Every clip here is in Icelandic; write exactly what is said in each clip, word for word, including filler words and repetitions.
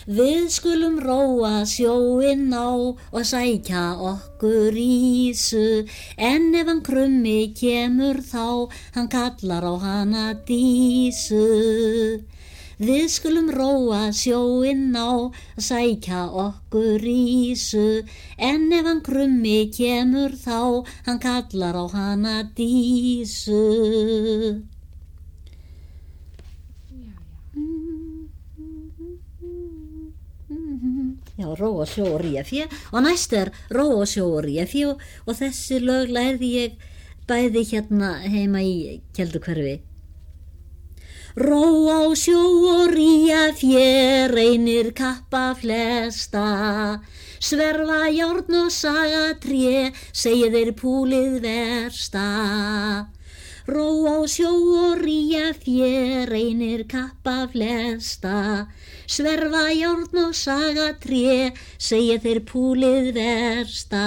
Við skulum róa sjóinn á og sækja okkur ýsu, en ef hann krummi kemur þá, hann kallar á hana Dísu. Við skulum róa sjóinn á og sækja okkur ýsu, en ef hann krummi kemur þá, hann kallar á hana Dísu. Já, róa sjó og ríja fjö, og næst er róa sjó og ríja fjö, og þessi lög lærði ég bæði hérna heima í Kelduhverfi. Róa sjó og ríja fjö, reynir kappa flesta, sverfa járn og saga tré, segja þeir púlið versta. Róa sjó og ríja fjö, reynir kappa flesta, sverfa járn og saga tré, segja þeir púlið versta.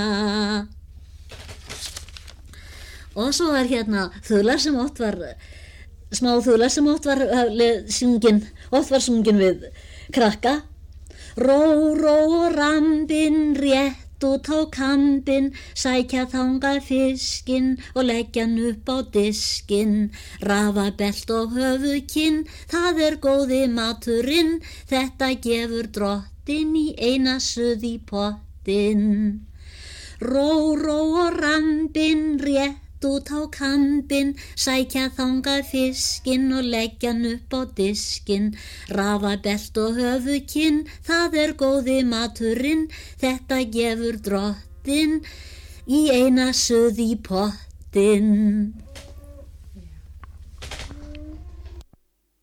Og svo er hérna þular sem oft var, smá þular sem oft var sungin, oft var sungin við krakka. Ró, ró og rambin, rétt út á kambin, sækja þangað fiskinn og leggja hann upp á diskinn. Rafa belt og höfuðkinn, það er góði maturinn, þetta gefur drottinn í eina suð í pottinn. Ró, ró og rambin, rétt út á kambin, sækja þangað fiskinn og leggja hann upp á diskinn. Rafa belt og höfuðkinn, það er góði maturinn, þetta gefur drottinn í eina suð í pottinn.